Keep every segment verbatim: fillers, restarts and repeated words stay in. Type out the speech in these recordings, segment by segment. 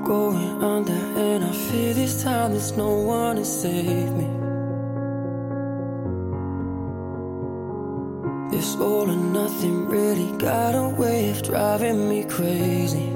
going under, and I fear this time there's no one to save me. This all or nothing really got a way of driving me crazy.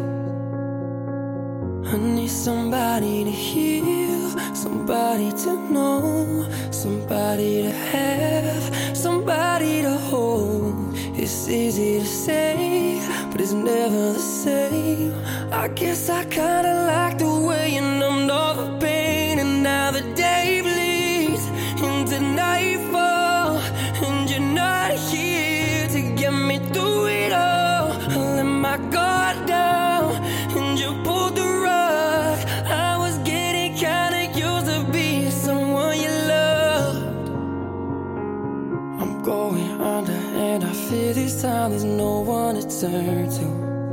I need somebody to heal, somebody to know, somebody to have, somebody to hold. It's easy to say, but it's never the same. I guess I kinda like the way you numbed all the pain, and now the day bleeds into nightfall, and you're not here to get me through it all. I let my guard down, and you pulled the rug. I was getting kinda used to being someone you loved. I'm going under, and I fear this time there's no one to turn to.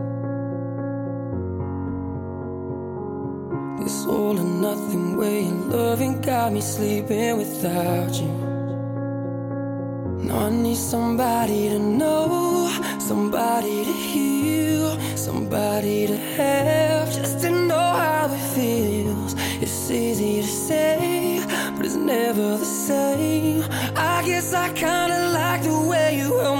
This all or nothing way of loving got me sleeping without you. Now I need somebody to know, somebody to heal, somebody to have, just to know how it feels. It's easy to say, but it's never the same. I guess I kinda like the way you held